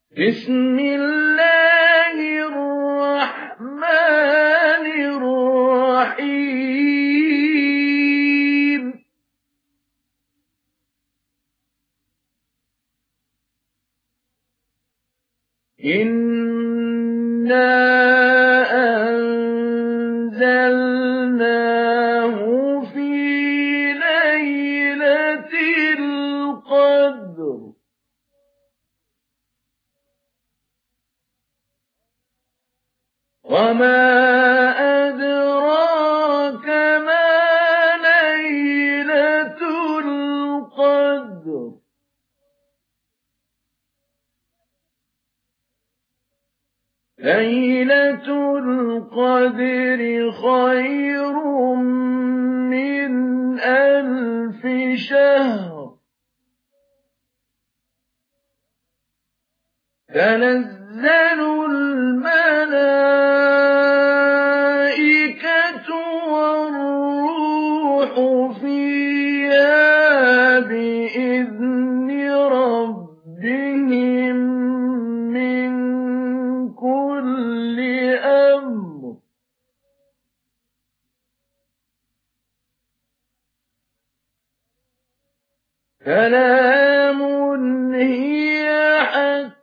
بسم الله الرحمن الرحيم إنا أنزلناه في ليلة القدر وما أدراك ما ليلة القدر ليلة القدر خير من 1000 شهر تنزل الملائكة والروح فيها بإذن ربهم من كل أمر سلام هي حتى